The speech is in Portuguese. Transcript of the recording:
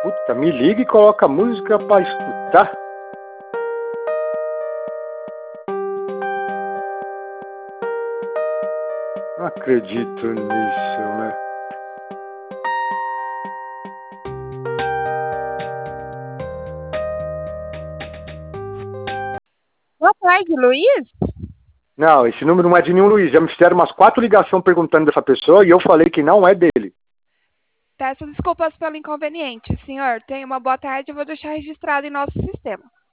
Puta, me liga e coloca música pra escutar. Não acredito nisso, né? Boa tarde, Luiz. Não, esse número não é de nenhum Luiz. Já me fizeram umas 4 ligações perguntando dessa pessoa e eu falei que não é dele. Peço desculpas pelo inconveniente. Senhor, tenha uma boa tarde. Eu vou deixar registrado em nosso sistema.